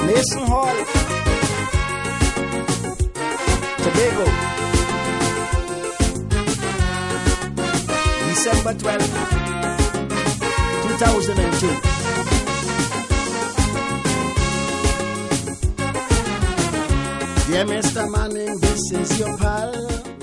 Mason Hall, Tobago, December 12th, 2002. Dear Mr. Manning, this is your pal.